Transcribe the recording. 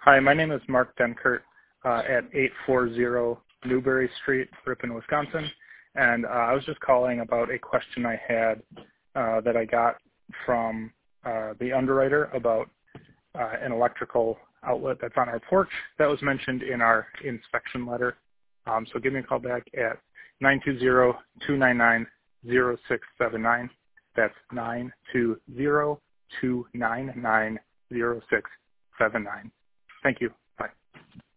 Hi, my name is Mark Denkert at 840 Newberry Street, Ripon, Wisconsin. And I was just calling about a question I had that I got from the underwriter about an electrical outlet that's on our porch that was mentioned in our inspection letter. So give me a call back at 920-299-0679. That's 920-299-0679. Thank you. Bye.